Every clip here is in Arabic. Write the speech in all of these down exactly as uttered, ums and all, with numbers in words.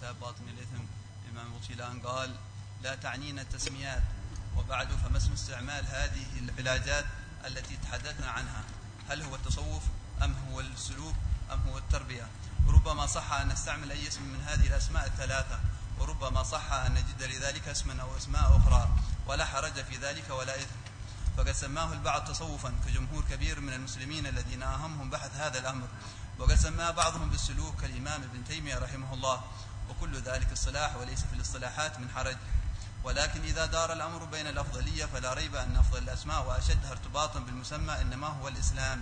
كتاب باطن الإثم الإمام بوطيلان قال: لا تعنينا التسميات، وبعد فما اسم استعمال هذه العلاجات التي تحدثنا عنها؟ هل هو التصوف أم هو السلوك أم هو التربية؟ ربما صح أن نستعمل أي اسم من هذه الأسماء الثلاثة، وربما صح أن نجد لذلك اسما أو اسماء أخرى، ولا حرج في ذلك ولا إثم. فقد سماه البعض تصوفا كجمهور كبير من المسلمين الذين أهمهم بحث هذا الأمر، وقد سماه بعضهم بالسلوك كالإمام ابن تيمية رحمه الله، وكل ذلك الصلاح وليس في الاصطلاحات من حرج. ولكن إذا دار الأمر بين الأفضلية فلا ريب أن أفضل الأسماء وأشدها ارتباطا بالمسمى إنما هو الإسلام،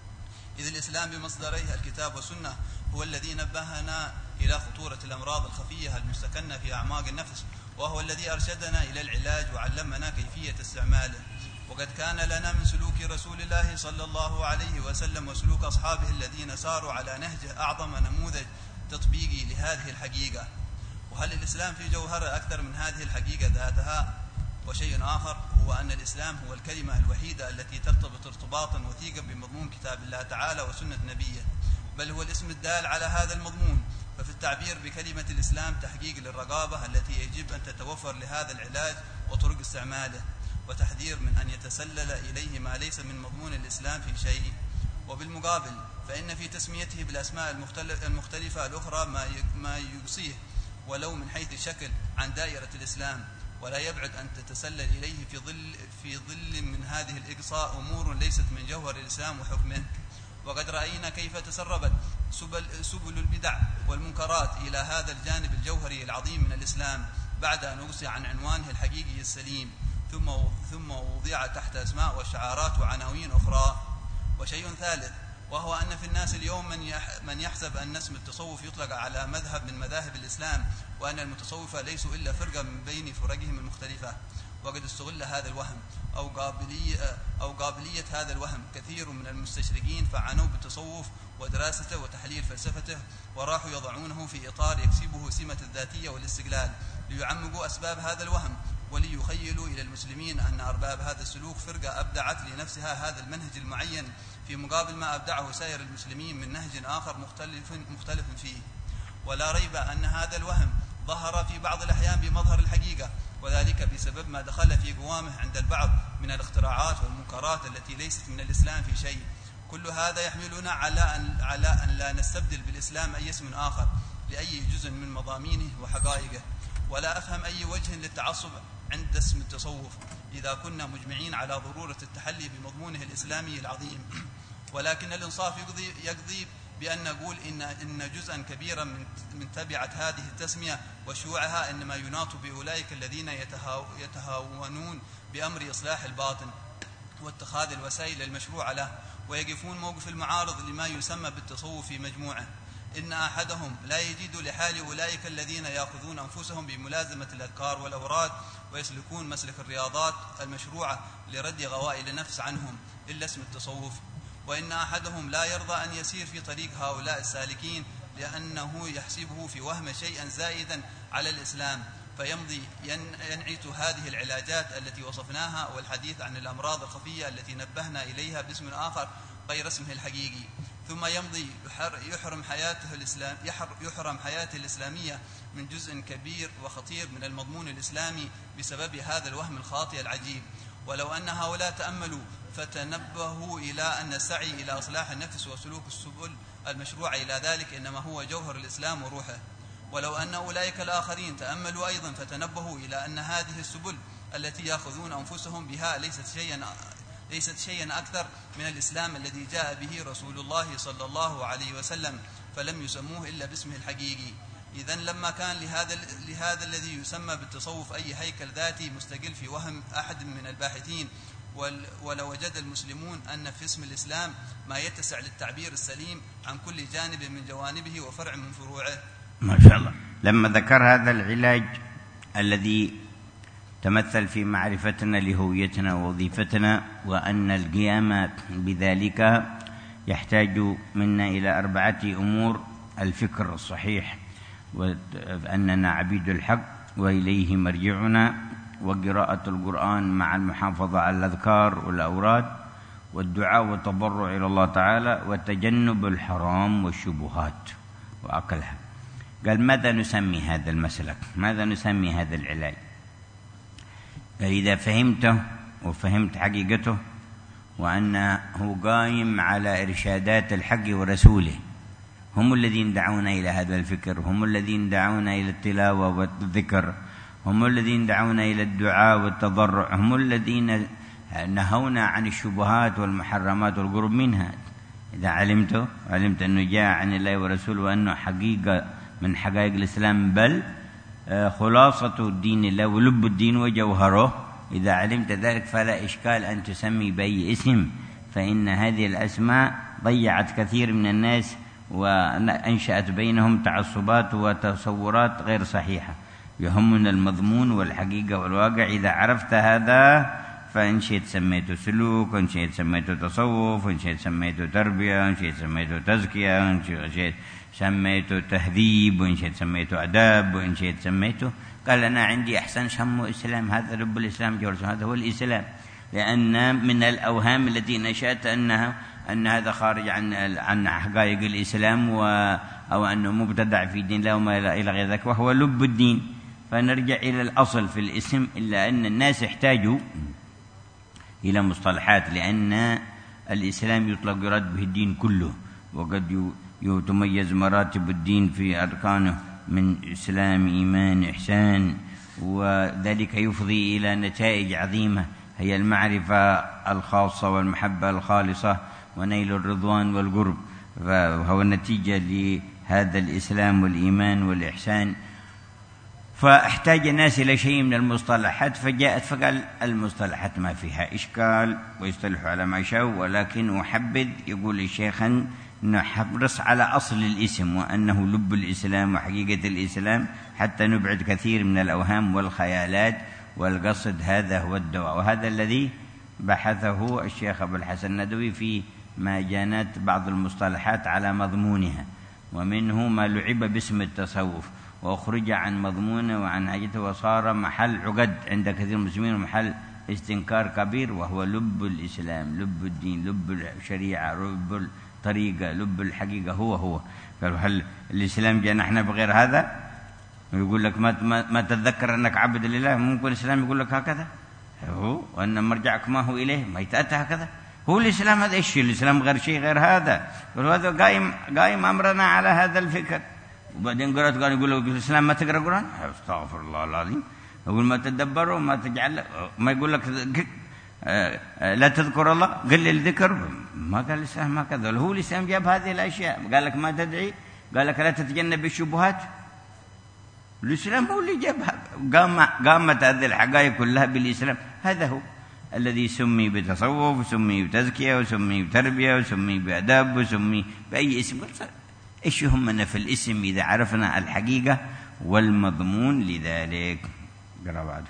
إذ الإسلام بمصدريه الكتاب والسنة هو الذي نبهنا إلى خطورة الأمراض الخفية المستكنة في أعماق النفس، وهو الذي أرشدنا إلى العلاج وعلمنا كيفية استعماله. وقد كان لنا من سلوك رسول الله صلى الله عليه وسلم وسلوك أصحابه الذين ساروا على نهجه أعظم نموذج تطبيقي لهذه الحقيقة. وهل الإسلام في جوهره أكثر من هذه الحقيقة ذاتها؟ وشيء آخر هو أن الإسلام هو الكلمة الوحيدة التي ترتبط ارتباطا وثيقا بمضمون كتاب الله تعالى وسنة نبيه، بل هو الاسم الدال على هذا المضمون. ففي التعبير بكلمة الإسلام تحقيق للرغابة التي يجب أن تتوفر لهذا العلاج وطرق استعماله، وتحذير من أن يتسلل إليه ما ليس من مضمون الإسلام في شيء. وبالمقابل فإن في تسميته بالأسماء المختلفة الأخرى ما يقصيه ولو من حيث الشكل عن دائرة الإسلام، ولا يبعد أن تتسلل إليه في ظل, في ظل من هذه الإقصاء أمور ليست من جوهر الإسلام وحكمه. وقد رأينا كيف تسربت سبل, سبل البدع والمنكرات إلى هذا الجانب الجوهري العظيم من الإسلام بعد أن أغصي عن عنوانه الحقيقي السليم، ثم ثم وضع تحت أسماء وشعارات وعناوين أخرى. وشيء ثالث وهو أن في الناس اليوم من من يحسب أن اسم التصوف يطلق على مذهب من مذاهب الإسلام، وأن المتصوفة ليسوا إلا فرقة من بين فرقهم المختلفة. وقد استغل هذا الوهم أو قابلية أو قابلية هذا الوهم كثير من المستشرقين، فعنوا بالتصوف ودراسته وتحليل فلسفته، وراحوا يضعونه في إطار يكسبه سمة الذاتية والاستقلال، ليعمقوا أسباب هذا الوهم وليخيلوا إلى المسلمين أن أرباب هذا السلوك فرقة أبدعت لنفسها هذا المنهج المعين في مقابل ما أبدعه سائر المسلمين من نهج آخر مختلف, مختلف فيه. ولا ريب أن هذا الوهم ظهر في بعض الأحيان بمظهر الحقيقة، وذلك بسبب ما دخل في قوامه عند البعض من الاختراعات والمنكرات التي ليست من الإسلام في شيء. كل هذا يحملنا على أن, على أن لا نستبدل بالإسلام أي اسم آخر لأي جزء من مضامينه وحقائقه. ولا أفهم أي وجه للتعصب عند اسم التصوف إذا كنا مجمعين على ضرورة التحلي بمضمونه الإسلامي العظيم. ولكن الإنصاف يقضي, يقضي بأن نقول إن, إن جزءا كبيرا من, من تبعة هذه التسمية وشيوعها إنما يناط بأولئك الذين يتهاو يتهاونون بأمر إصلاح الباطن واتخاذ الوسائل المشروعة له، ويقفون موقف المعارض لما يسمى بالتصوف في مجموعة. إن أحدهم لا يجد لحال أولئك الذين يأخذون أنفسهم بملازمة الأذكار والأوراد ويسلكون مسلك الرياضات المشروعة لرد غوائل النفس عنهم إلا اسم التصوف. وإن أحدهم لا يرضى أن يسير في طريق هؤلاء السالكين لأنه يحسبه في وهم شيئا زائدا على الإسلام، فيمضي ينعت هذه العلاجات التي وصفناها والحديث عن الأمراض الخفية التي نبهنا إليها باسم آخر غير اسمه الحقيقي، ثم يمضي يحرم حياته الإسلام يحرم حياته الإسلامية من جزء كبير وخطير من المضمون الإسلامي بسبب هذا الوهم الخاطئ العجيب. ولو أن هؤلاء تأملوا فتنبهوا إلى أن السعي إلى إصلاح النفس وسلوك السبل المشروع إلى ذلك إنما هو جوهر الإسلام وروحه. ولو أن أولئك الآخرين تأملوا أيضا فتنبهوا إلى أن هذه السبل التي يأخذون أنفسهم بها ليست شيئا ليست شيئا أكثر من الإسلام الذي جاء به رسول الله صلى الله عليه وسلم، فلم يسموه إلا باسمه الحقيقي. إذن لما كان لهذا, لهذا الذي يسمى بالتصوف أي هيكل ذاتي مستقل في وهم أحد من الباحثين، ولو وجد المسلمون أن في اسم الإسلام ما يتسع للتعبير السليم عن كل جانب من جوانبه وفرع من فروعه. ما شاء الله. لما ذكر هذا العلاج الذي تمثل في معرفتنا لهويتنا ووظيفتنا، وأن القيام بذلك يحتاج منا إلى أربعة أمور: الفكر الصحيح، وأننا عبيد الحق وإليه مرجعنا، وقراءة القرآن مع المحافظة على الأذكار والأوراد، والدعاء والتضرع إلى الله تعالى، وتجنب الحرام والشبهات وأكلها. قال ماذا نسمي هذا المسلك؟ ماذا نسمي هذا العلاج؟ قال إذا فهمته وفهمت حقيقته وأنه قائم على إرشادات الحق ورسوله، هم الذين دعونا إلى هذا الفكر، هم الذين دعونا إلى التلاوة والذكر، هم الذين دعونا إلى الدعاء والتضرع، هم الذين نهونا عن الشبهات والمحرمات والقرب منها. إذا علمته علمت أنه جاء عن الله ورسوله وأنه حقيقة من حقائق الإسلام، بل خلاصة الدين الله ولب الدين وجوهره، إذا علمت ذلك فلا إشكال أن تسمي بأي اسم، فإن هذه الأسماء ضيعت كثير من الناس وأنشأت بينهم تعصبات وتصورات غير صحيحة. يهمنا المضمون والحقيقة والواقع. إذا عرفت هذا فإن شئت سميته سلوك، وإن شئت سميته تصوف، وإن شئت سميته تربية، وإن شئت سميته تزكية، وإن شئت سميته تهذيب، وإن شئت سميته أداب، وإن شئت سميته. قال أنا عندي أحسن سمو إسلام، هذا رب الإسلام جورس، هذا هو الإسلام. لأن من الأوهام التي نشأت أنها أن هذا خارج عن عن حقائق الإسلام و أو أنه مبتدع في دين الله وما إلى غير ذلك، وهو لب الدين. فنرجع إلى الأصل في الاسم، إلا أن الناس يحتاجوا إلى مصطلحات، لأن الإسلام يطلق يراد به الدين كله، وقد تميز مراتب الدين في أركانه من إسلام، إيمان، إحسان، وذلك يفضي إلى نتائج عظيمة هي المعرفة الخاصة والمحبة الخالصة ونيل الرضوان والقرب، فهو نتيجة لهذا الإسلام والإيمان والإحسان. فاحتاج الناس إلى شيء من المصطلحات، فجاءت فقال المصطلحات ما فيها إشكال ويصطلحوا على ما شاءوا، ولكن أحبذ يقول الشيخ نحرص على أصل الاسم وأنه لب الإسلام وحقيقة الإسلام، حتى نبعد كثير من الأوهام والخيالات، والقصد هذا هو الدواء. وهذا الذي بحثه الشيخ أبو الحسن الندوي في ما جانت بعض المصطلحات على مضمونها، ومنه ما لعب باسم التصوف وأخرج عن مضمونه وعن حاجته، وصار محل عقد عند كثير من المسلمين ومحل استنكار كبير، وهو لب الإسلام، لب الدين، لب الشريعة، لب الطريقة، لب الحقيقة، هو هو. قالوا هل الإسلام جاء نحن بغير هذا؟ ويقول لك ما, ما تتذكر أنك عبد لله، ممكن الإسلام يقول لك هكذا، هو وأن مرجعك ما هو إليه، ما يتأتى هكذا. هو الإسلام هذا إيش؟ الإسلام غير شيء غير هذا. وهذا قائم قائم أمرنا على هذا الفكر. وبعدين قرأت قال يقول لك الإسلام ما تقرأ قرآن، استغفر الله العظيم. يقول ما تدبروا، ما تجعل، ما يقول لك لا تذكر الله، قل الذكر. ما قال الإسلام ما كذا. هو الإسلام جاب هذه الأشياء، قال لك ما تدعي، قال لك لا تتجنب الشبهات. الإسلام هو اللي جابها، قام قامت هذه الحقائق كلها بالإسلام. هذا هو الذي سمي بتصوف، وسمي بتزكية، وسمي بتربية، وسمي بأداب، وسمي بأي اسم. إيش يهمنا في الاسم إذا عرفنا الحقيقة والمضمون لذلك؟ قرأ بعده.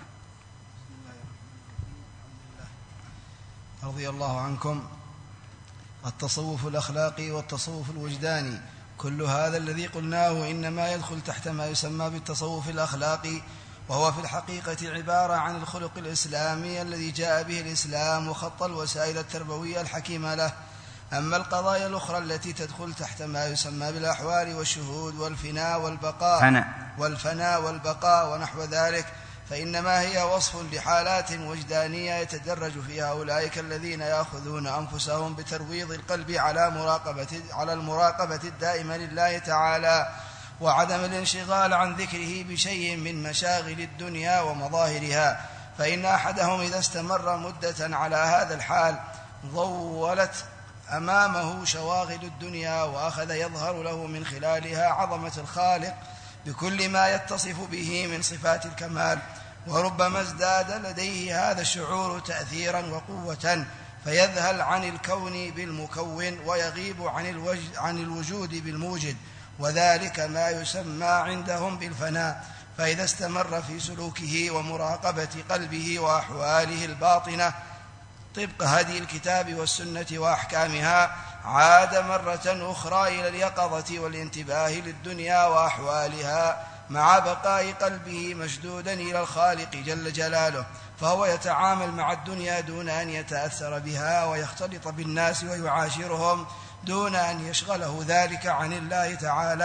رضي الله عنكم. التصوف الأخلاقي والتصوف الوجداني، كل هذا الذي قلناه إنما يدخل تحت ما يسمى بالتصوف الأخلاقي، وهو في الحقيقة عبارة عن الخلق الإسلامي الذي جاء به الإسلام وخط الوسائل التربوية الحكيمة له. أما القضايا الأخرى التي تدخل تحت ما يسمى بالأحوال والشهود والفناء والبقاء فناء. والفناء والبقاء ونحو ذلك، فإنما هي وصف لحالات وجدانية يتدرج فيها أولئك الذين يأخذون أنفسهم بترويض القلب على مراقبة على المراقبة الدائمة لله تعالى، وعدم الانشغال عن ذكره بشيء من مشاغل الدنيا ومظاهرها. فإن أحدهم إذا استمر مدة على هذا الحال ضولت أمامه شواغل الدنيا، وأخذ يظهر له من خلالها عظمة الخالق بكل ما يتصف به من صفات الكمال، وربما ازداد لديه هذا الشعور تأثيرا وقوة، فيذهل عن الكون بالمكون ويغيب عن, عن الوجود بالموجد، وذلك ما يسمى عندهم بالفناء. فإذا استمر في سلوكه ومراقبة قلبه وأحواله الباطنة طبق هدي الكتاب والسنة وأحكامها، عاد مرة أخرى إلى اليقظة والانتباه للدنيا وأحوالها، مع بقاء قلبه مشدودا إلى الخالق جل جلاله، فهو يتعامل مع الدنيا دون أن يتأثر بها، ويختلط بالناس ويعاشرهم دون أن يشغله ذلك عن الله تعالى،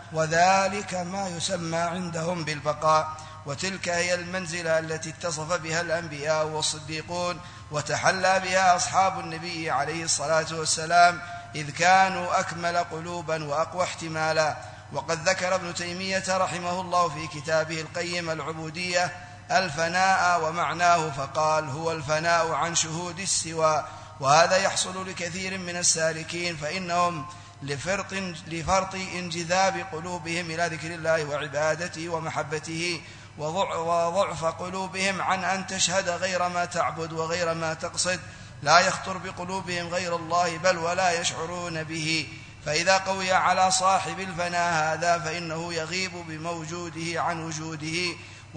وذلك ما يسمى عندهم بالبقاء. وتلك هي المنزلة التي اتصف بها الأنبياء والصديقون وتحلى بها أصحاب النبي عليه الصلاة والسلام، إذ كانوا أكمل قلوبا وأقوى احتمالا. وقد ذكر ابن تيمية رحمه الله في كتابه القيم العبودية الفناء ومعناه، فقال: هو الفناء عن شهود السوى. وهذا يحصل لكثير من السالكين، فإنهم لفرط, لفرط انجذاب قلوبهم إلى ذكر الله وعبادته ومحبته، وضعف قلوبهم عن أن تشهد غير ما تعبد وغير ما تقصد، لا يخطر بقلوبهم غير الله بل ولا يشعرون به. فإذا قوي على صاحب الفناء هذا فإنه يغيب بموجوده عن وجوده،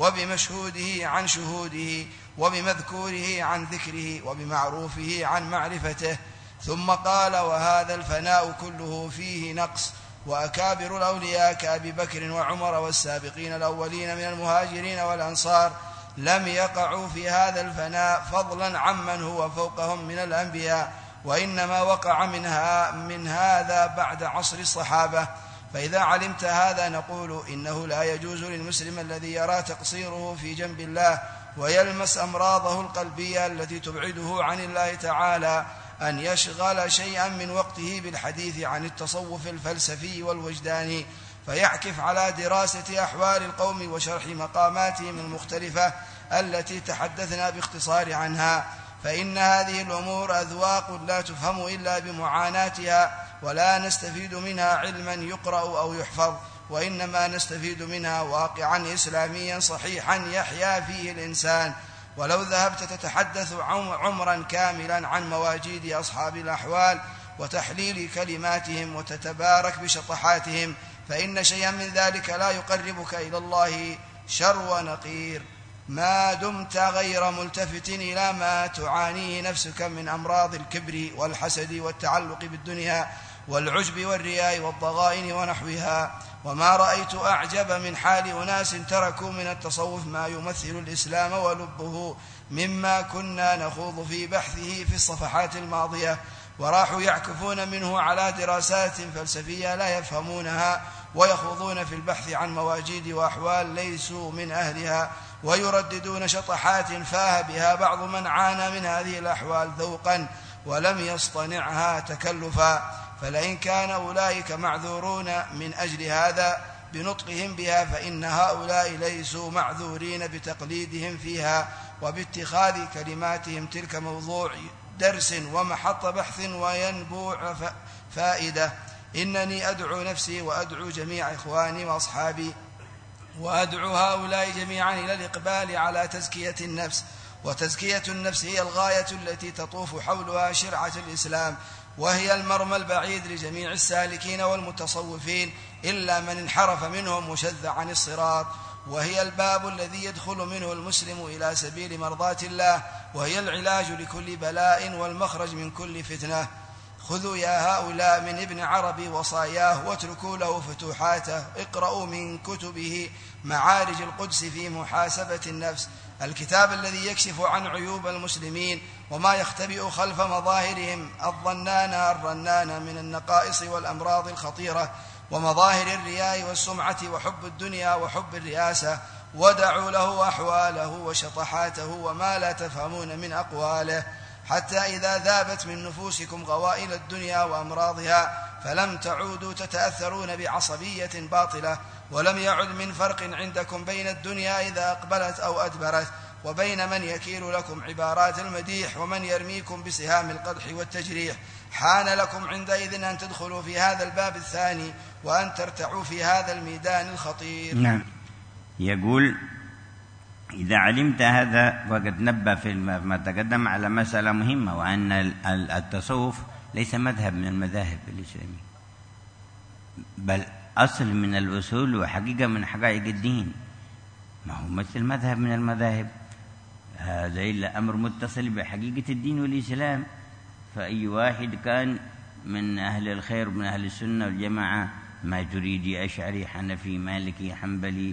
وبمشهوده عن شهوده، وبمذكوره عن ذكره، وبمعروفه عن معرفته. ثم قال: وهذا الفناء كله فيه نقص. وأكابر الأولياء كأبي بكر وعمر والسابقين الأولين من المهاجرين والأنصار لم يقعوا في هذا الفناء فضلا عمن هو فوقهم من الأنبياء، وإنما وقع منها من هذا بعد عصر الصحابة. فإذا علمت هذا نقول إنه لا يجوز للمسلم الذي يرى تقصيره في جنب الله ويلمس أمراضه القلبية التي تبعده عن الله تعالى أن يشغل شيئا من وقته بالحديث عن التصوف الفلسفي والوجداني، فيعكف على دراسة أحوال القوم وشرح مقاماتهم المختلفة التي تحدثنا باختصار عنها، فإن هذه الأمور أذواق لا تفهم إلا بمعاناتها، ولا نستفيد منها علما يقرأ أو يحفظ، وإنما نستفيد منها واقعا إسلاميا صحيحا يحيا فيه الإنسان. ولو ذهبت تتحدث عمرا كاملا عن مواجيد أصحاب الأحوال وتحليل كلماتهم وتتبارك بشطحاتهم، فإن شيئا من ذلك لا يقربك إلى الله شر نقير، ما دمت غير ملتفت إلى ما تعانيه نفسك من أمراض الكبر والحسد والتعلق بالدنيا والعجب والرياء والضغائن ونحوها. وما رأيت أعجب من حال أناس تركوا من التصوف ما يمثل الإسلام ولبه، مما كنا نخوض في بحثه في الصفحات الماضية، وراحوا يعكفون منه على دراسات فلسفية لا يفهمونها، ويخوضون في البحث عن مواجيد وأحوال ليسوا من أهلها، ويرددون شطحات فاه بها بعض من عانى من هذه الأحوال ذوقا ولم يصطنعها تكلفا. فلئن كان أولئك معذورون من أجل هذا بنطقهم بها، فإن هؤلاء ليسوا معذورين بتقليدهم فيها وباتخاذ كلماتهم تلك موضوع درس ومحط بحث وينبوع فائدة. إنني أدعو نفسي وأدعو جميع إخواني وأصحابي وأدعو هؤلاء جميعا إلى الإقبال على تزكية النفس، وتزكية النفس هي الغاية التي تطوف حولها شرعة الإسلام، وهي المرمى البعيد لجميع السالكين والمتصوفين إلا من انحرف منهم وشذ عن الصراط، وهي الباب الذي يدخل منه المسلم إلى سبيل مرضاة الله، وهي العلاج لكل بلاء والمخرج من كل فتنة. خذوا يا هؤلاء من ابن عربي وصاياه واتركوا له فتوحاته، اقرأوا من كتبه معارج القدس في محاسبة النفس، الكتاب الذي يكشف عن عيوب المسلمين وما يختبئ خلف مظاهرهم الظنانة الرنانة من النقائص والأمراض الخطيرة ومظاهر الرياء والسمعة وحب الدنيا وحب الرئاسة، ودعوا له أحواله وشطحاته وما لا تفهمون من أقواله، حتى إذا ذابت من نفوسكم غوائل الدنيا وأمراضها فلم تعودوا تتأثرون بعصبية باطلة، ولم يعد من فرق عندكم بين الدنيا إذا أقبلت أو أدبرت وبين من يكيل لكم عبارات المديح ومن يرميكم بسهام القدح والتجريح. حان لكم عندئذ أن تدخلوا في هذا الباب الثاني وأن ترتعوا في هذا الميدان الخطير. نعم. يقول: إذا علمت هذا وقد نبه في ما تقدم على مسألة مهمة، وأن التصوف ليس مذهب من المذاهب الإسلامية، بل أصل من الأصول وحقيقة من حقائق الدين، ما هو مثل مذهب من المذاهب، هذا إلا أمر متصل بحقيقة الدين والإسلام. فأي واحد كان من أهل الخير من أهل السنة والجماعة، ماتريدي أشعري حنفي مالكي حنبلي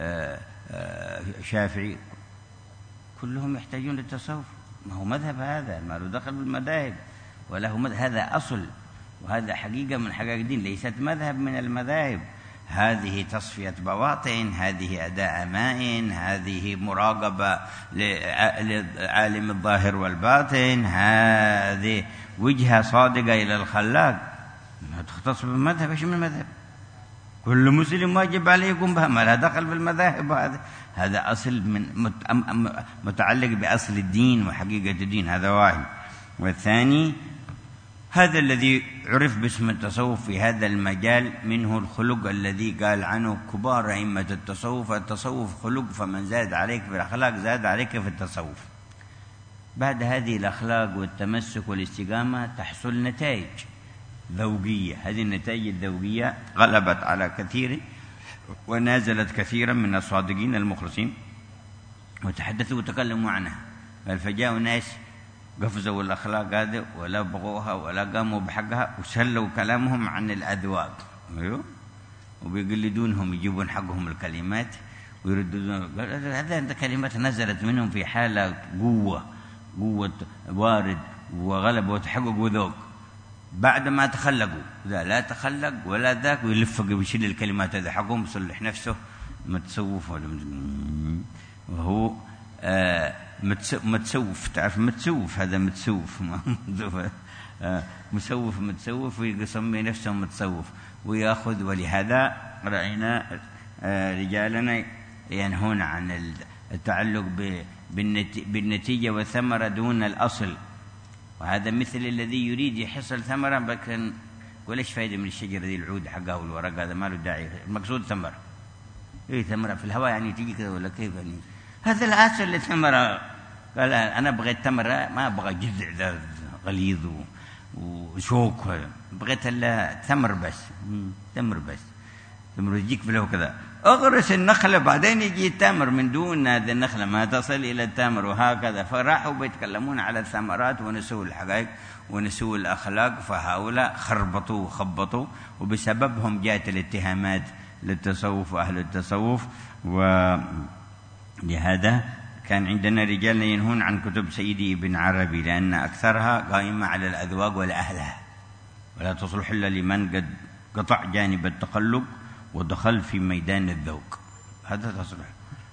شافعي، كلهم يحتاجون للتصوف، ما هو مذهب، هذا ما له دخل بالمذاهب وله مذهب، هذا أصل وهذا حقيقة من حقائق الدين، ليست مذهب من المذاهب. هذه تصفية بواطن، هذه أداء أمائن، هذه مراقبة لعالم الظاهر والباطن، هذه وجهة صادقة إلى الخلاق. ما تختص بالمذهب، إيش من المذهب؟ كل مسلم واجب عليه يقوم بها، ما لها دخل بالمذاهب. هذا هذا أصل من متعلق بأصل الدين وحقيقة الدين، هذا واحد. والثاني هذا الذي عرف باسم التصوف في هذا المجال، منه الخلق الذي قال عنه كبار أئمة التصوف: التصوف خلق، فمن زاد عليك في الأخلاق زاد عليك في التصوف. بعد هذه الأخلاق والتمسك والاستقامة تحصل نتائج ذوقية. هذه النتائج الذوقية غلبت على كثير ونازلت كثيرا من الصادقين المخلصين، وتحدثوا وتكلموا عنها. بل فجاءوا ناس قفزوا الأخلاق هذه ولا بغوها ولا قاموا بحقها، وسلوا كلامهم عن الأذواق، أيوه، وبيقلدونهم، يجيبون حقهم الكلمات ويرددون. هذه كلمات نزلت منهم في حالة قوة قوة وارد وغلب وتحقق وذوق. بعد ما تخلقوا ذا لا تخلق ولا ذاك، ويلفق ويشيل الكلمات هذا حقهم، يصلح نفسه متصوف، وهو آه متسوف. تعرف متسوف، هذا متسوف آه مسوف متسوف، ويسمي نفسه متصوف ويأخذ. ولهذا رأينا آه رجالنا ينهون عن التعلق بالنتيجة والثمرة دون الأصل. وهذا مثل الذي يريد يحصل ثمرة، لكن يقول ايش فايدة من الشجرة ذي، العود حقها والورق هذا ما له داعي، المقصود ثمرة. ايه ثمرة في الهواء يعني تيجي كذا ولا كيف يعني؟ هذا الأصل للثمرة. قال أنا بغيت ثمرة، ما أبغى جذع ذا غليظ وشوك، بغيت إلا ثمر بس، ثمر بس، ثمر يجيك بله كذا. أغرس النخلة بعدين يجي التمر، من دون هذه النخلة ما تصل إلى التمر، وهكذا. فراحوا بيتكلمون على الثمرات ونسوا الحقائق ونسوا الأخلاق، فهؤلاء خربطوا وخبطوا، وبسببهم جاءت الاتهامات للتصوف وأهل التصوف. ولهذا كان عندنا رجال ينهون عن كتب سيدي ابن عربي، لأن أكثرها قائمة على الأذواق والأهلها، ولا تصلح إلا لمن قد قطع جانب التقلب ودخل في ميدان الذوق، هذا تصلح.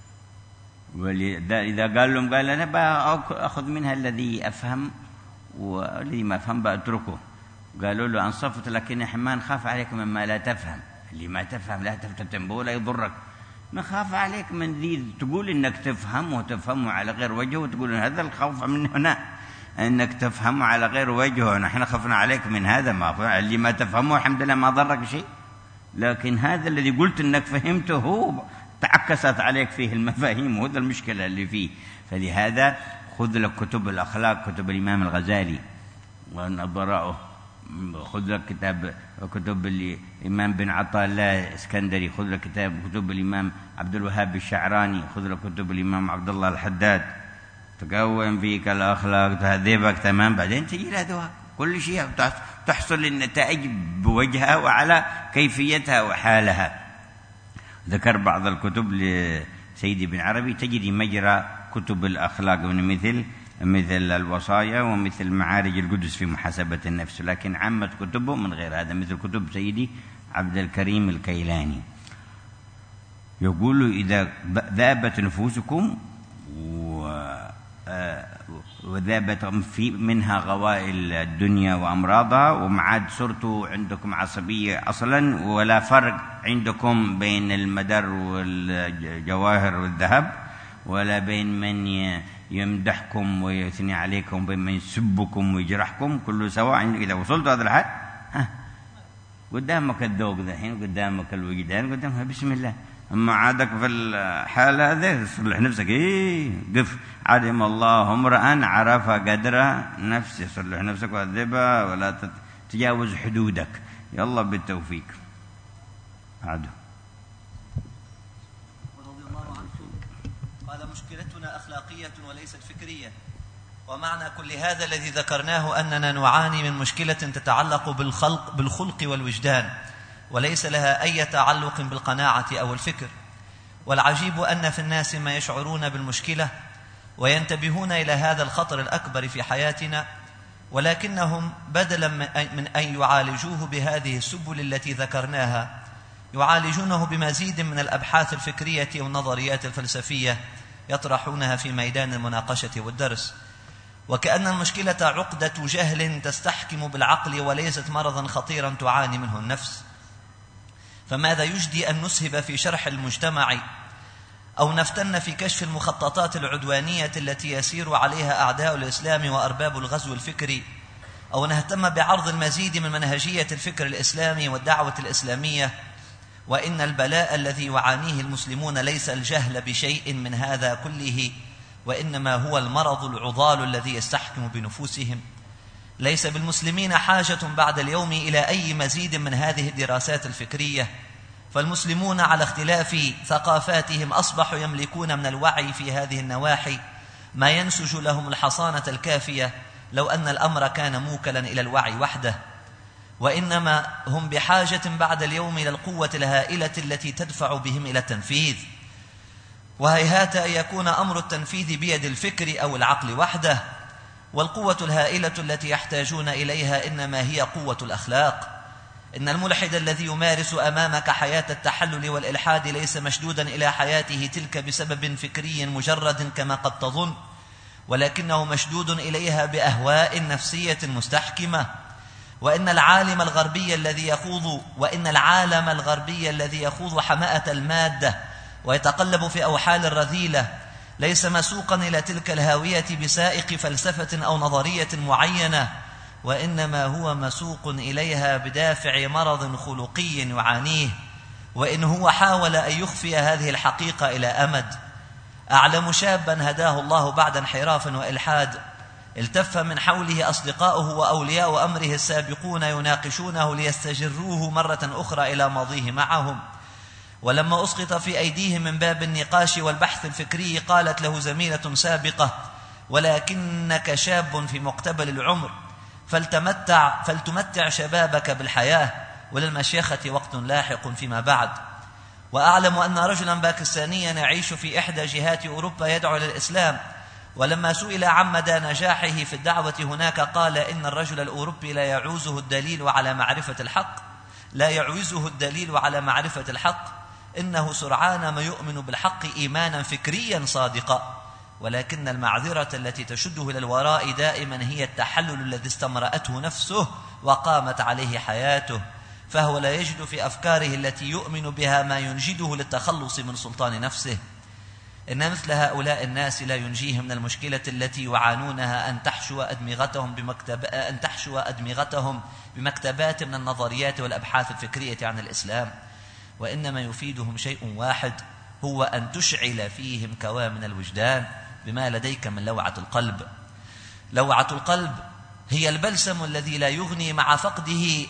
وإذا قال لهم قال أنا بأخذ منها الذي أفهم والذي ما أفهم بأتركه. قالوا له أنصفت، لكن إحنا ما نخاف عليك مما لا تفهم، اللي ما تفهم لا تفتتن به ولا يضرك، نخاف عليك من ذي تقول إنك تفهم وتفهم على غير وجهه، وتقول هذا الخوف من هنا إنك تفهم على غير وجهه، نحن خفنا عليك من هذا، ما اللي ما تفهمه الحمد لله ما ضرك شيء، لكن هذا الذي قلت إنك فهمته هو تعكست عليك فيه المفاهيم، وهذا المشكلة اللي فيه. فلهذا خذ لك كتب الأخلاق، كتب الإمام الغزالي ونظراؤه، خذ لك كتاب كتب الإمام بن عطاء الله اسكندري، خذ لك كتاب كتب الإمام عبد الوهاب الشعراني، خذ لك كتب الإمام عبد الله الحداد، تكون فيك الأخلاق تهذبك تمام، بعدين تجي لها كل شيء تحصل النتائج بوجهها وعلى كيفيتها وحالها. ذكر بعض الكتب لسيدي بن عربي تجد مجرى كتب الأخلاق، من مثل مثل الوصايا ومثل معارج القدس في محاسبة النفس، لكن عامة كتبه من غير هذا، مثل كتب سيدي عبد الكريم الكيلاني. يقول إذا ذابت نفوسكم وذابت في منها غوائل الدنيا وأمراضها، ومعاد صرتوا عندكم عصبية أصلا، ولا فرق عندكم بين المدر والجواهر والذهب، ولا بين من يمدحكم ويثني عليكم وبين من يسبكم ويجرحكم، كله سواء. إذا وصلتوا هذا الحد ها قدامك الذوق ذا، الحين قدامك الوجدان، قدامك بسم الله. أما عادك في الحالة هذه صلح نفسك، إيه قف، علم الله امرأ عرف قدر نفسه، صلح نفسك وأذبها ولا تتجاوز حدودك. يلا بالتوفيق. عدو رضي الله عنه قال: مشكلتنا أخلاقية وليست فكرية، ومعنى كل هذا الذي ذكرناه أننا نعاني من مشكلة تتعلق بالخلق بالخلق والوجدان، وليس لها أي تعلق بالقناعة أو الفكر. والعجيب أن في الناس ما يشعرون بالمشكلة وينتبهون إلى هذا الخطر الأكبر في حياتنا، ولكنهم بدلا من أن يعالجوه بهذه السبل التي ذكرناها، يعالجونه بمزيد من الأبحاث الفكرية والنظريات الفلسفية يطرحونها في ميدان المناقشة والدرس، وكأن المشكلة عقدة جهل تستحكم بالعقل وليست مرضا خطيرا تعاني منه النفس. فماذا يجدي أن نسهب في شرح المجتمع أو نفتن في كشف المخططات العدوانية التي يسير عليها أعداء الإسلام وأرباب الغزو الفكري، أو نهتم بعرض المزيد من منهجية الفكر الإسلامي والدعوة الإسلامية، وإن البلاء الذي يعانيه المسلمون ليس الجهل بشيء من هذا كله، وإنما هو المرض العضال الذي يستحكم بنفوسهم. ليس بالمسلمين حاجة بعد اليوم إلى أي مزيد من هذه الدراسات الفكرية، فالمسلمون على اختلاف ثقافاتهم أصبحوا يملكون من الوعي في هذه النواحي ما ينسج لهم الحصانة الكافية لو أن الأمر كان موكلا إلى الوعي وحده، وإنما هم بحاجة بعد اليوم إلى القوة الهائلة التي تدفع بهم إلى التنفيذ. وهيهات أن يكون أمر التنفيذ بيد الفكر أو العقل وحده، والقوة الهائلة التي يحتاجون إليها إنما هي قوة الأخلاق. إن الملحد الذي يمارس أمامك حياة التحلل والإلحاد ليس مشدودا إلى حياته تلك بسبب فكري مجرد كما قد تظن، ولكنه مشدود إليها بأهواء نفسية مستحكمة. وإن العالم الغربي الذي يخوض وإن العالم الغربي الذي يخوض حماءة المادة ويتقلب في أوحال الرذيلة ليس مسوقا إلى تلك الهاوية بسائق فلسفة أو نظرية معينة، وإنما هو مسوق إليها بدافع مرض خلقي يعانيه. وإن هو حاول أن يخفي هذه الحقيقة إلى أمد. أعلم شابا هداه الله بعد انحراف وإلحاد التف من حوله أصدقاؤه وأولياء أمره السابقون يناقشونه ليستجروه مرة أخرى إلى ماضيه معهم، ولما أسقط في أيديهم من باب النقاش والبحث الفكري قالت له زميلة سابقة: ولكنك شاب في مقتبل العمر، فلتمتع, فلتمتع شبابك بالحياة، وللمشيخة وقت لاحق فيما بعد. وأعلم أن رجلا باكستانيا يعيش في إحدى جهات أوروبا يدعو للإسلام، ولما سئل عن مدى نجاحه في الدعوة هناك قال: إن الرجل الأوروبي لا يعوزه الدليل على معرفة الحق لا يعوزه الدليل على معرفة الحق إنه سرعان ما يؤمن بالحق إيمانا فكريا صادقا، ولكن المعذرة التي تشده إلى الوراء دائما هي التحلل الذي استمرأته نفسه وقامت عليه حياته، فهو لا يجد في أفكاره التي يؤمن بها ما ينجده للتخلص من سلطان نفسه. إن مثل هؤلاء الناس لا ينجيهم من المشكلة التي يعانونها أن تحشو أدمغتهم بمكتب أن تحشو أدمغتهم بمكتبات من النظريات والأبحاث الفكرية عن الإسلام، وإنما يفيدهم شيء واحد، هو أن تشعل فيهم كوامن الوجدان بما لديك من لوعة القلب. لوعة القلب هي البلسم الذي لا يغني مع فقده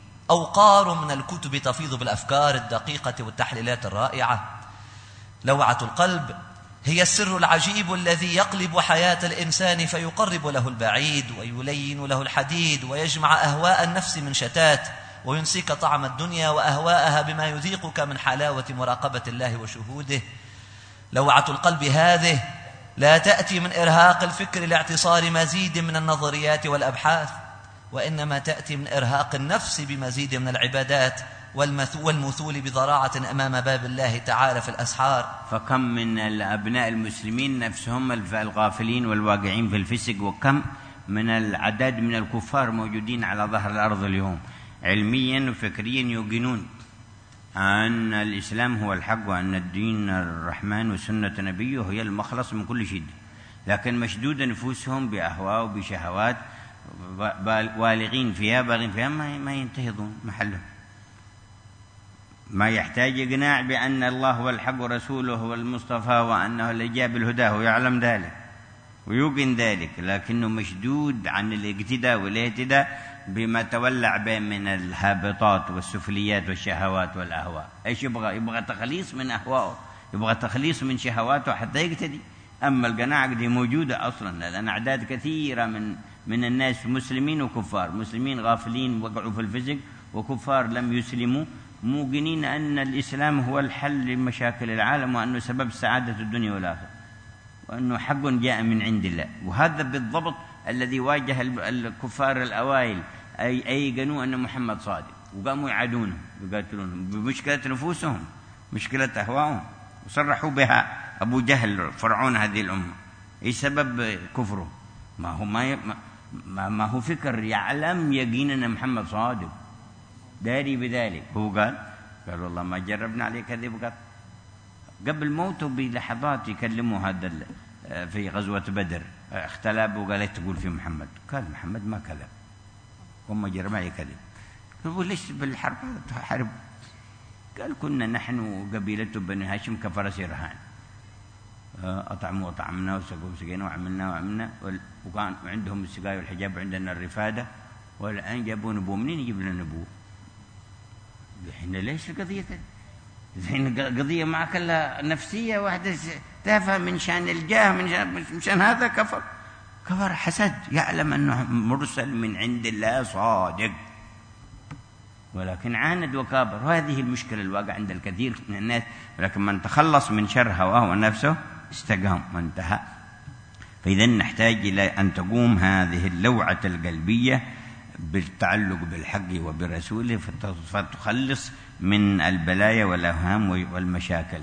أوقار من الكتب تفيض بالأفكار الدقيقة والتحليلات الرائعة. لوعة القلب هي السر العجيب الذي يقلب حياة الإنسان فيقرب له البعيد ويلين له الحديد، ويجمع أهواء النفس من شتات، وينسيك طعم الدنيا وأهواءها بما يذيقك من حلاوة مراقبة الله وشهوده. لوعة القلب هذه لا تأتي من إرهاق الفكر لاعتصار مزيد من النظريات والأبحاث، وإنما تأتي من إرهاق النفس بمزيد من العبادات والمثول بضراعة أمام باب الله تعالى في الأسحار. فكم من الأبناء المسلمين نفسهم الغافلين والواقعين في الفسق، وكم من العدد من الكفار موجودين على ظهر الأرض اليوم علميا وفكريا يوقنون أن الإسلام هو الحق، وأن الدين الرحمن وسنة نبيه هي المخلص من كل شدة، لكن مشدود نفوسهم بأهواء وبشهوات والغين فيها باغين فيها ما ينتهضون محلهم. ما يحتاج إقناع بأن الله هو الحق ورسوله هو المصطفى وأنه اللي جاب الهدى، هو يعلم ذلك ويوقن ذلك، لكنه مشدود عن الاقتداء والاهتداء بما تولع به من الهابطات والسفليات والشهوات والأهواء. إيش يبغى؟ يبغى تخليص من أهوائه، يبغى تخليص من شهواته حتى يقتدي. أما القناعة دي موجودة أصلا، لأن أعداد كثيرة من من الناس مسلمين وكفار، مسلمين غافلين وقعوا في الفسق، وكفار لم يسلموا موقنين أن الإسلام هو الحل لمشاكل العالم، وأنه سبب سعادة الدنيا والآخرة، وأنه حق جاء من عند الله. وهذا بالضبط الذي واجه الكفار الأوائل، أي أيقنوا أن محمد صادق، وقاموا يعادونهم يقاتلونهم بمشكلة نفوسهم، مشكلة أهواءهم، وصرحوا بها أبو جهل فرعون هذه الأمة. إيش سبب كفره؟ ما هو ما, ما, ما هو فكر يعلم يقينا أن محمد صادق داري بذلك. هو قال قال والله ما جربنا عليه كذب قط. قبل موته بلحظات يكلموا هذا في غزوة بدر، اختلف وقال تقول في محمد، قال محمد ما كذب وما جرب عليه كذب. يقول ليش بالحرب حرب؟ قال كنا نحن وقبيلته بني هاشم كفرس رهان، أطعموا وطعمنا وسقوا وسقينا وعملنا وعملنا، وكان عندهم السقاية والحجاب عندنا الرفادة، والآن جابوا نبوة. منين يجيب لنا نبوة؟ احنا ليش القضية الحين قضية معك كلها نفسية واحدة تافهة من شان الجاه، من شان, من شان هذا كفر كفر حسد، يعلم أنه مرسل من عند الله صادق، ولكن عاند وكابر. وهذه المشكلة الواقع عند الكثير من الناس، ولكن من تخلص من شر هواه ونفسه استقام وانتهى. فإذا نحتاج إلى أن تقوم هذه اللوعة القلبية بالتعلق بالحق وبرسوله فتخلص من البلايا والأوهام والمشاكل.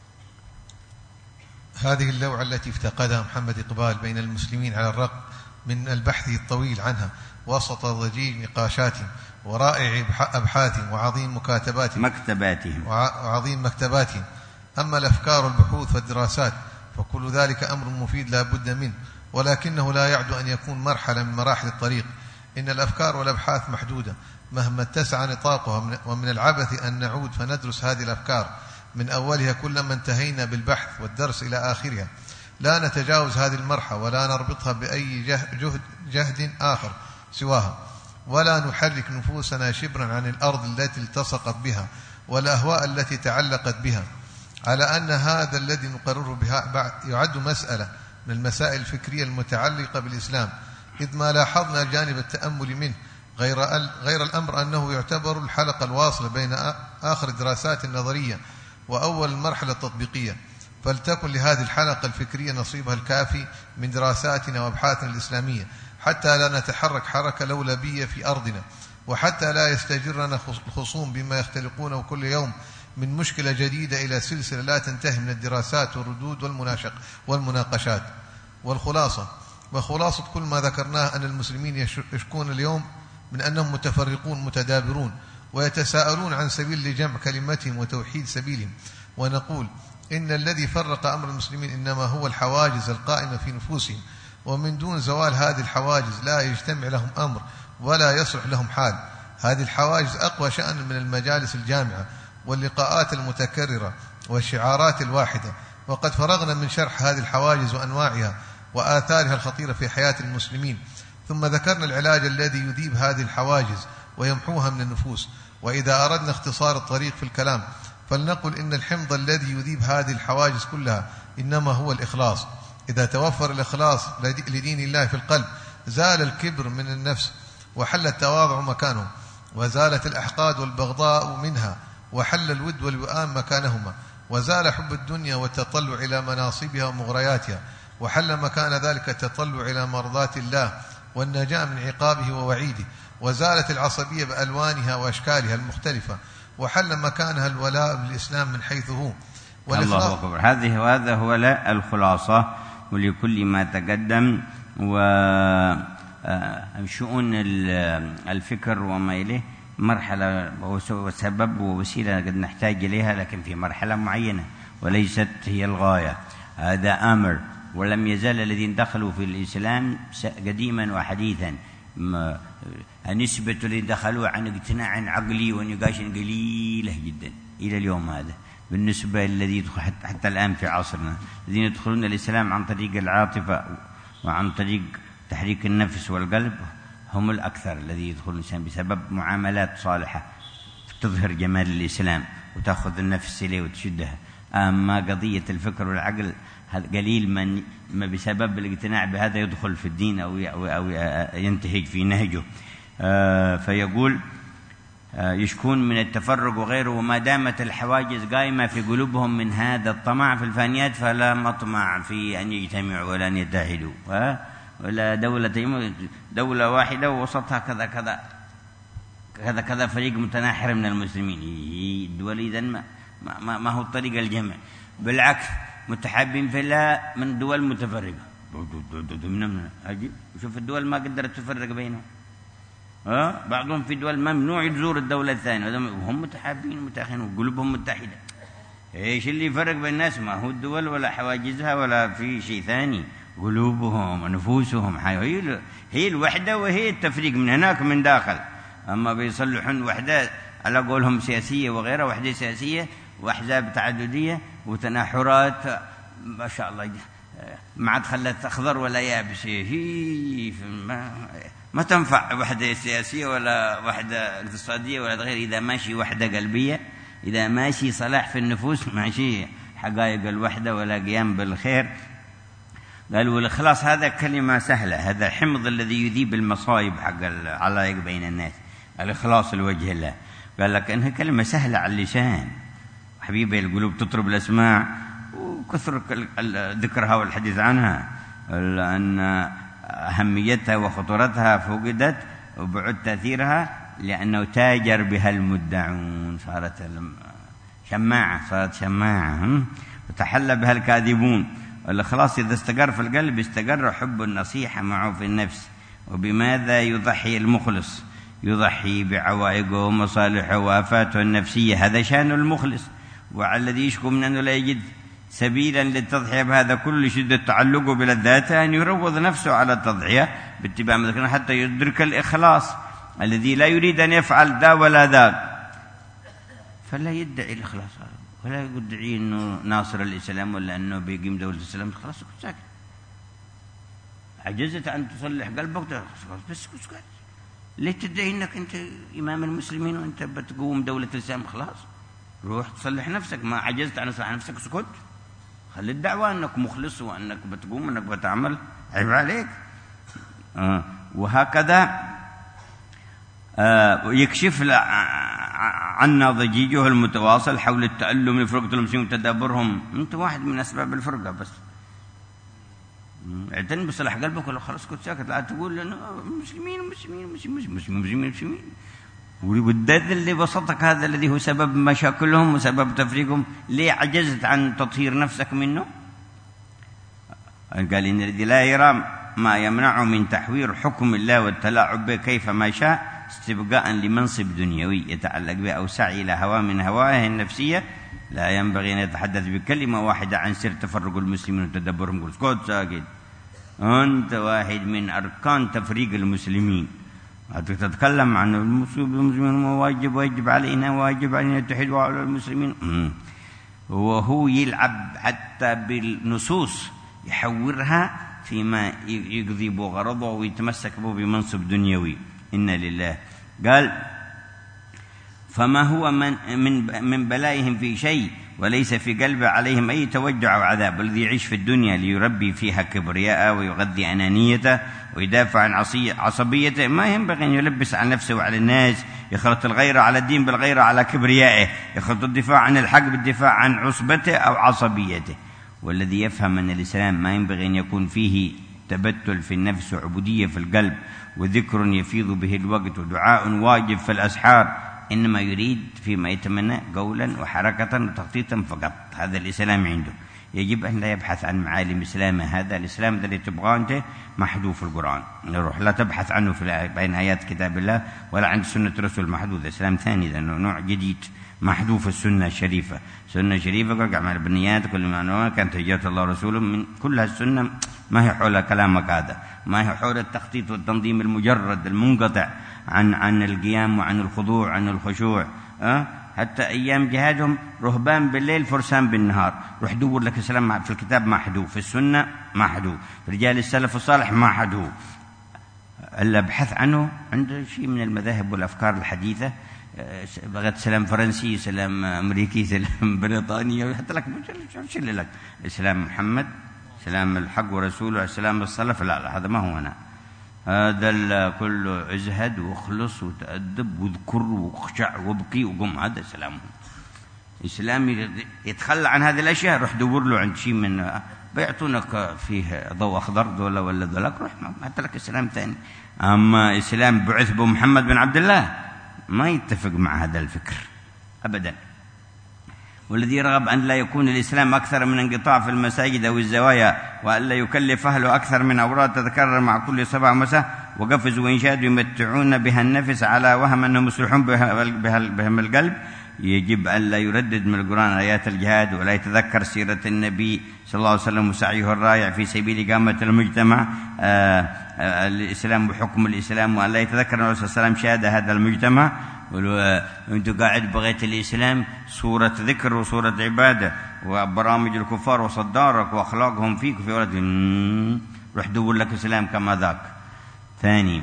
هذه اللوعة التي افتقدها محمد إقبال بين المسلمين على الرغم من البحث الطويل عنها وسط ضجيج نقاشاتهم ورائع أبحاثهم وعظيم مكاتباتهم مكتباتهم وعظيم مكتباتهم. أما الأفكار والبحوث والدراسات فكل ذلك أمر مفيد لا بد منه، ولكنه لا يعد أن يكون مرحلة من مراحل الطريق. إن الأفكار والأبحاث محدودة مهما اتسع نطاقها، ومن العبث أن نعود فندرس هذه الأفكار من أولها كلما انتهينا بالبحث والدرس إلى آخرها. لا نتجاوز هذه المرحلة ولا نربطها بأي جهد, جهد آخر سواها، ولا نحرك نفوسنا شبرا عن الأرض التي التصقت بها والأهواء التي تعلقت بها، على أن هذا الذي نقرره بها يعد مسألة من المسائل الفكرية المتعلقة بالإسلام، إذ ما لاحظنا جانب التأمل منه غير, غير الأمر أنه يعتبر الحلقة الواصلة بين آخر الدراسات النظرية وأول المرحلة التطبيقية. فلتكن لهذه الحلقة الفكرية نصيبها الكافي من دراساتنا وأبحاثنا الإسلامية، حتى لا نتحرك حركة لولبية في أرضنا، وحتى لا يستجرنا الخصوم بما يختلقونه كل يوم من مشكلة جديدة إلى سلسلة لا تنتهي من الدراسات والردود والمناشق والمناقشات. والخلاصة وخلاصة كل ما ذكرناه أن المسلمين يشكون اليوم من أنهم متفرقون متدابرون ويتساءلون عن سبيل لجمع كلمتهم وتوحيد سبيلهم، ونقول إن الذي فرق أمر المسلمين إنما هو الحواجز القائمة في نفوسهم، ومن دون زوال هذه الحواجز لا يجتمع لهم أمر ولا يصلح لهم حال. هذه الحواجز أقوى شأن من المجالس الجامعة واللقاءات المتكررة والشعارات الواحدة، وقد فرغنا من شرح هذه الحواجز وأنواعها وآثارها الخطيرة في حياة المسلمين، ثم ذكرنا العلاج الذي يذيب هذه الحواجز ويمحوها من النفوس. وإذا أردنا اختصار الطريق في الكلام فلنقل إن الحمض الذي يذيب هذه الحواجز كلها إنما هو الإخلاص. إذا توفر الإخلاص لدين الله في القلب زال الكبر من النفس وحل التواضع مكانه، وزالت الأحقاد والبغضاء منها وحل الود والوئام مكانهما، وزال حب الدنيا والتطلع إلى مناصبها ومغرياتها، وحل مكان ذلك التطلع إلى مرضات الله والنجاة من عقابه ووعيده، وزالت العصبية بألوانها وأشكالها المختلفة، وحل مكانها الولاء بالإسلام من حيث هو. الله أكبر. هذه وهذا هو لا الخلاصة ولكل ما تقدم، وشؤون الفكر وما إليه مرحلة وسبب ووسيلة قد نحتاج إليها، لكن في مرحلة معينة وليست هي الغاية. هذا أمر، ولم يزال الذين دخلوا في الإسلام قديما وحديثا نسبة اللي دخلوا عن اقتناع عقلي ونقاش قليلة جدا إلى اليوم هذا، بالنسبة للذي حتى الآن في عصرنا الذين يدخلون الإسلام عن طريق العاطفة وعن طريق تحريك النفس والقلب هم الأكثر الذي يدخلون الإسلام بسبب معاملات صالحة تظهر جمال الإسلام وتأخذ النفس إليه وتشدها. أما قضية الفكر والعقل قليل من ما بسبب الاقتناع بهذا يدخل في الدين أو أو ينتهج في نهجه. فيقول يشكون من التفرق وغيره، وما دامت الحواجز قائمة في قلوبهم من هذا الطمع في الفانيات فلا مطمع في أن يجتمعوا ولا أن يتحدوا، ولا دولة دولة واحدة ووسطها كذا كذا كذا كذا فريق متناحر من المسلمين. الدول إذن ما, ما, ما هو الطريق الجمع، بالعكس متحابين في الله من دول متفرقة. شوف الدول ما قدرت تفرق بينهم، ها بعضهم في دول ممنوع يزور الدولة الثانية وهم متحابين متأخين وقلوبهم متحدة. ايش اللي يفرق بين الناس؟ ما هو الدول ولا حواجزها ولا في شيء ثاني، قلوبهم ونفوسهم. هي هي الوحدة وهي التفريق من هناك من داخل. أما بيصلحون وحدة على قولهم سياسية وغيرها، وحدة سياسية وأحزاب تعددية وتناحرات ما شاء الله ما عاد خلت أخضر ولا يابس. هي ما, ما تنفع وحدة سياسية ولا وحدة اقتصادية ولا غير إذا ماشي وحدة قلبية، إذا ماشي صلاح في النفوس، ماشي حقائق الوحدة ولا قيام بالخير. قال والإخلاص هذا كلمة سهلة، هذا الحمض الذي يذيب المصائب حق العلائق بين الناس، الإخلاص لوجه الله. قال لك إنها كلمة سهلة على اللسان، حبيبي القلوب تطرب الأسماع وكثر ذكرها والحديث عنها، لأن أهميتها وخطورتها فقدت وبعد تأثيرها لأنه تاجر بها المدعون، صارت شماعة، صارت شماعة وتحلى بها الكاذبون. الإخلاص إذا استقر في القلب استقر حب النصيحة معه في النفس. وبماذا يضحي المخلص؟ يضحي بعوائقه ومصالحه وآفاته النفسية، هذا شأن المخلص. وعلى الذي يشكو من أنه لا يجد سبيلا للتضحية بهذا كل لشدة تعلقه بلذاته أن يروض نفسه على التضحية باتباع ما ذكرنا حتى يدرك الإخلاص الذي لا يريد أن يفعل ذا ولا ذاك، فلا يدعي الإخلاص ولا يدعي أنه ناصر الإسلام ولا أنه بيقيم دولة الإسلام. خلاص ساكت، عجزت أن تصلح قلبك بس سكت. ليه تدعي أنك أنت إمام المسلمين وأنت بتقوم دولة الإسلام؟ خلاص روح تصلح نفسك. ما عجزت عن إصلاح نفسك سكت، خلي الدعوة أنك مخلص وأنك بتقوم وأنك بتعمل، عيب عليك. آه. وهكذا آه يكشف عنا ضجيجه المتواصل حول التألم لفرقة المسلمين وتدابرهم. أنت واحد من أسباب الفرقة، بس اعتن بصلاح قلبك ولا خلاص كنت ساكت. لا تقول لنا مسلمين مسلمين مسلمين مسلمين مسلمين، والدذ اللي بسطك هذا الذي هو سبب مشاكلهم وسبب تفريقهم، ليه عجزت عن تطهير نفسك منه؟ قال إن الذي لا يرى ما يمنعه من تحوير حكم الله والتلاعب به كيف ما شاء استبقاء لمنصب دنيوي يتعلق به أو سعي إلى هواه من هواه النفسية، لا ينبغي أن يتحدث بكلمة واحدة عن سر تفرق المسلمين وتدبرهم. قل اسكت ساكت، أنت واحد من أركان تفريق المسلمين. تتكلم عن المسلمين واجب واجب علينا واجب علينا التوحيد وعلى المسلمين، وهو يلعب حتى بالنصوص يحورها فيما يقضي به غرضه ويتمسك به بمنصب دنيوي. إن لله. قال فما هو من من من بلائهم في شيء وليس في قلبه عليهم أي توجع أو عذاب، والذي يعيش في الدنيا ليربي فيها كبرياءه ويغذي أنانيته ويدافع عن عصبيته، ما ينبغي أن يلبس على نفسه وعلى الناس، يخلط الغيرة على الدين بالغيرة على كبريائه، يخلط الدفاع عن الحق بالدفاع عن عصبته أو عصبيته. والذي يفهم أن الإسلام ما ينبغي أن يكون فيه تبتل في النفس وعبودية في القلب وذكر يفيض به الوقت ودعاء واجب في الأسحار، إنما يريد فيما يتمنى قولا وحركة وتخطيطا فقط. هذا الإسلام عنده. يجب أن لا يبحث عن معالم إسلامه. هذا الإسلام الذي تبغاه أنت محذوف في القرآن، نروح لا تبحث عنه في بين آيات كتاب الله ولا عند سنة رسول محدود. إسلام ثاني لأنه نوع جديد محذوف السنة الشريفة. سنة شريفة كل أعمال بالنيات كل ما كانت هجرة الله ورسوله من كل هالسنة ما هي حول كلامك هذا، ما هي حول التخطيط والتنظيم المجرد المنقطع عن عن القيام وعن الخضوع عن الخشوع. أه؟ حتى أيام جهادهم رهبان بالليل فرسان بالنهار. روح دور لك السلام في الكتاب محذوف، في السنة محذوف، في رجال السلف الصالح محذوف. إلا بحث عنه عند شيء من المذاهب والأفكار الحديثة، بغت سلام فرنسي، سلام أمريكي، سلام بريطاني، حتى لك شو اللي لك إسلام محمد، سلام الحق ورسوله، سلام السلف. لا لا هذا ما هو أنا. هذا كله ازهد واخلص وتأدب واذكر واخشع وابكي وقم، هذا سلام. إسلام يتخلى عن هذه الأشياء، روح دور له عند شيء من بيعطونك فيه ضوء أخضر دولة ولا ذلك، روح حتى لك إسلام ثاني. أما إسلام بعث بمحمد بن عبد الله ما يتفق مع هذا الفكر أبدا. والذي يرغب أن لا يكون الإسلام أكثر من انقطاع في المساجد أو الزوايا، وأن لا يكلف أهله أكثر من أوراد تتكرر مع كل صباح مساء وقفز وإنشاد يمتعون بها النفس على وهم أنهم مصلحون بهم القلب، يجب أن لا يردد من القرآن آيات الجهاد، ولا يتذكر سيرة النبي صلى الله عليه وسلم وسعيه الرائع في سبيل إقامة المجتمع آآ آآ الإسلام وحكم الإسلام، وأن لا يتذكر أن الرسول صلى الله عليه وسلم شهد هذا المجتمع. وأنت قاعد بغيت الإسلام صورة ذكر وصورة عبادة وبرامج الكفار وصدارك وأخلاقهم فيك وفي ولد روح دور لك إسلام كما ذاك ثاني.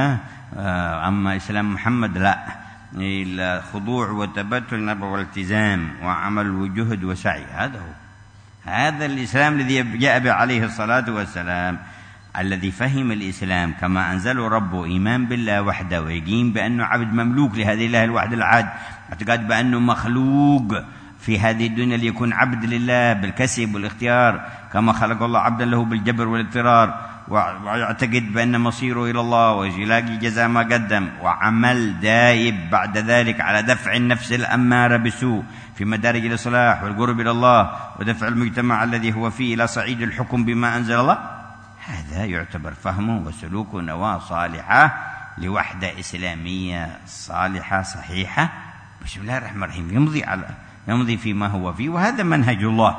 أما إسلام محمد لا، الخضوع والتبتل والالتزام وعمل وجهد وسعي، هذا هو هذا الإسلام الذي جاء به عليه الصلاة والسلام. الذي فهم الإسلام كما أنزله ربه إيمان بالله وحده، ويقين بأنه عبد مملوك لهذه الله الوحد الأحد، اعتقاد بأنه مخلوق في هذه الدنيا ليكون عبد لله بالكسب والاختيار كما خلق الله عبدا له بالجبر والاضطرار، ويعتقد بأن مصيره إلى الله ويلاقي جزاء ما قدم، وعمل دائب بعد ذلك على دفع النفس الأمارة بالسوء في مدارج الإصلاح والقرب إلى الله، ودفع المجتمع الذي هو فيه إلى صعيد الحكم بما أنزل الله. هذا يعتبر فهمه وسلوكه نواة صالحة لوحدة إسلامية صالحة صحيحة. بسم الله الرحمن الرحيم، يمضي على يمضي فيما هو فيه، وهذا منهج الله.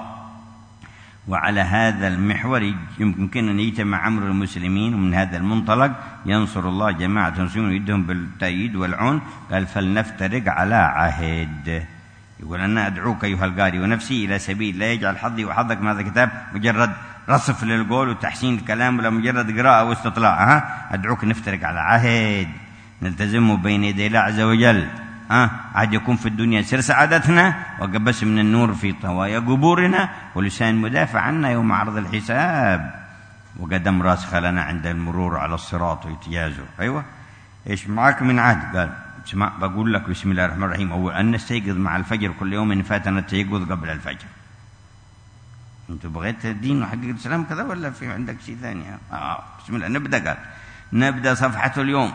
وعلى هذا المحور يمكن أن يجتمع أمر المسلمين، ومن هذا المنطلق ينصر الله جماعة المسلمين ويدهم بالتأييد والعون. قال فلنفترق على عهد. يقول أنا أدعوك أيها القارئ ونفسي إلى سبيل لا يجعل حظي وحظك من هذا الكتاب مجرد رصف للقول وتحسين الكلام ولا مجرد قراءة واستطلاع. ها أدعوك نفترق على عهد نلتزمه بين يدي الله عز وجل. ها عهد يكون في الدنيا سر سعادتنا، وقبس من النور في طوايا قبورنا، ولسان مدافع عنا يوم عرض الحساب، وقدم راسخة لنا عند المرور على الصراط ويتجازه. أيوة إيش معك من عهد؟ قال اسمع بقول لك بسم الله الرحمن الرحيم، أول أن نستيقظ مع الفجر كل يوم إن فاتنا التيقظ قبل الفجر. أنت بغيت الدين وحقيقة الإسلام كذا ولا في عندك شيء ثاني؟ آه بسم الله نبدأ. قال نبدأ صفحة اليوم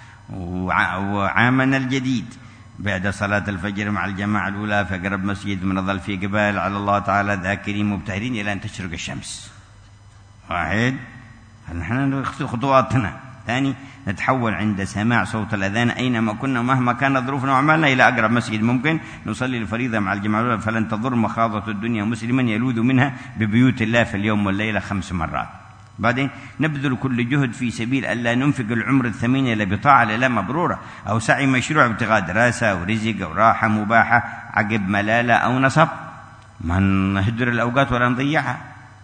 وعامنا الجديد بعد صلاة الفجر مع الجماعة الأولى في أقرب مسجد ونظل في قبال على الله تعالى ذاكرين مبتهلين إلى أن تشرق الشمس. واحد نحن نخطو خطواتنا. ثاني نتحول عند سماع صوت الأذان أينما كنا مهما كانت ظروفنا وعمالنا إلى أقرب مسجد ممكن نصلي الفريضة مع الجماعة الأولى، فلن تضر مخاضة الدنيا مسلما يلوذ منها ببيوت الله في اليوم والليلة خمس مرات. بعدين نبذل كل جهد في سبيل ألا ننفق العمر الثمين إلا بطاعة لله مبرورة، أو سعي مشروع ابتغاء دراسة أو رزق أو راحة مباحة عقب ملالة أو نصب. ما نهدر الأوقات ولا نضيعها،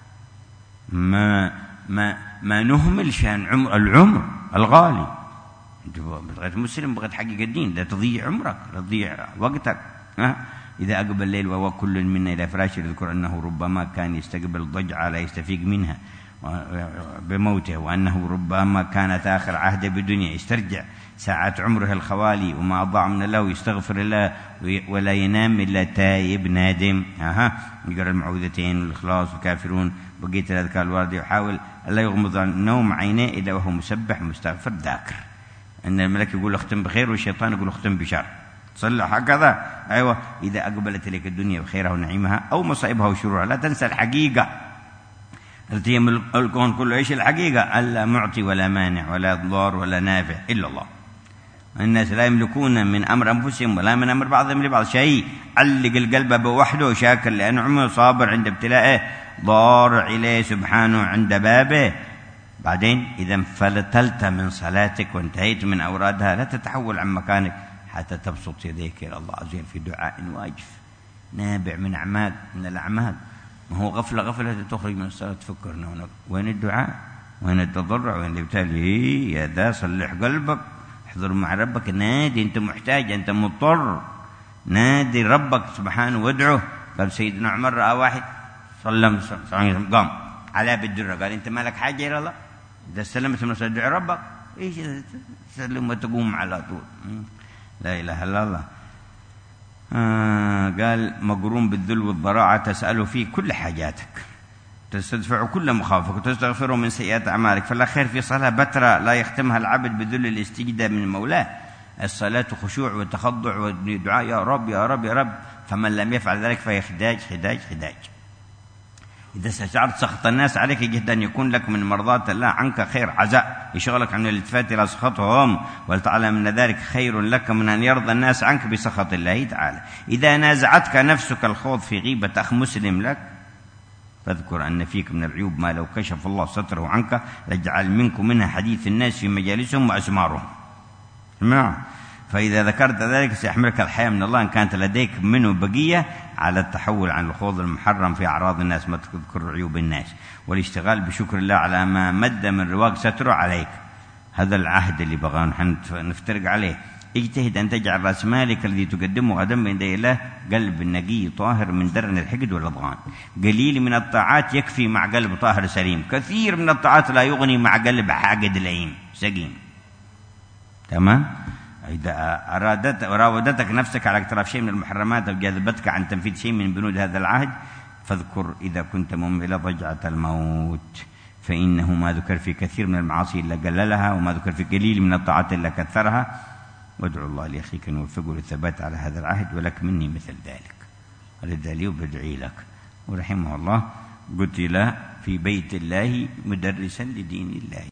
ما ما ما نهمل شان عمر العمر الغالي. أنت بغيت مسلم بغيت حقيقة الدين، لا تضيع عمرك لا تضيع وقتك. ها إذا أقبل الليل وهو كل منا إلى فراشه يذكر أنه ربما كان يستقبل ضجعة لا يستفيق منها بموته، وأنه ربما كانت آخر عهده بالدنيا، يسترجع ساعات عمره الخوالي وما أضاع من الله ويستغفر الله ولا ينام إلا تائب نادم. أها يقرأ المعوذتين والإخلاص والكافرون بقية الأذكار الواردة، يحاول ألا يغمض عن النوم عينيه إلا وهو مسبح مستغفر ذاكر. أن الملك يقول اختم بخير والشيطان يقول اختم بشر. صلح هكذا. أيوة إذا أقبلت لك الدنيا بخيرها ونعيمها أو مصائبها وشرورها لا تنسى الحقيقة التي الكون كله. إيش الحقيقة؟ ألا معطي ولا مانع ولا ضار ولا نافع إلا الله. الناس لا يملكون من أمر أنفسهم ولا من أمر بعضهم لبعض شيء. علق القلب بوحده شاكر لأنعمه صابر عند ابتلائه ضارع إليه سبحانه عند بابه. بعدين إذا انفلتلت من صلاتك وانتهيت من أورادها لا تتحول عن مكانك حتى تبسط يديك إلى الله عز وجل في دعاء واجف نابع من أعمال من الأعمال. ما هو غفلة غفلة تخرج من الصلاة تفكرنا هناك. وين الدعاء؟ وين التضرع؟ وين الابتلاء؟ يا ذا صلح قلبك، احضر مع ربك، نادي أنت محتاج أنت مضطر، نادي ربك سبحانه وادعه. قال سيدنا عمر رأى واحد صلى قام على بالدرة قال أنت مالك حاجة إلى الله؟ إذا استلمت من صلاة ربك إيش تسلم وتقوم على طول. لا إله إلا الله. آه قال مقرون بالذل والضراعة تسأله فيه كل حاجاتك، تستدفع كل مخاوفك وتستغفره من سيئات أعمالك. فلا خير في صلاة بترة لا يختمها العبد بذل الاستجداء من مولاه الصلاة خشوع وتخضع ودعاء يا رب يا رب يا رب، فمن لم يفعل ذلك فهي خداج خداج خداج. إذا استشعرت سخط الناس عليك يجب أن يكون لك من مرضاة الله عنك خير عزاء يشغلك عن الالتفات إلى سخطهم، ولتعلم أن ذلك خير لك من أن يرضى الناس عنك بسخط الله تعالى. إذا نازعتك نفسك الخوض في غيبة أخ مسلم لك فاذكر أن فيك من العيوب ما لو كشف الله ستره عنك لجعل منكم منها حديث الناس في مجالسهم وأسمارهم. نعم، فإذا ذكرت ذلك سيحملك الحياة من الله إن كانت لديك منه بقية على التحول عن الخوض المحرم في أعراض الناس، ما تذكر عيوب الناس، والاشتغال بشكر الله على ما مد من رواق ستره عليك. هذا العهد اللي بغى نفترق عليه. اجتهد أن تجعل رأس مالك الذي تقدمه غدا بين يدي الله قلب نقي طاهر من درن الحقد والأضغان. قليل من الطاعات يكفي مع قلب طاهر سليم، كثير من الطاعات لا يغني مع قلب حاقد لئيم سقيم. تمام؟ إذا أرادت وراودتك نفسك على اقتراف شيء من المحرمات أو جاذبتك عن تنفيذ شيء من بنود هذا العهد فاذكر إذا كنت ممل ضجعة الموت، فإنه ما ذكر في كثير من المعاصي إلا قللها، وما ذكر في قليل من الطاعات إلا كثرها. وادعو الله لأخيك أن يوفقه للثبات على هذا العهد، ولك مني مثل ذلك. ولذلك بدعي لك. ورحمه الله قتل في بيت الله مدرسا لدين الله.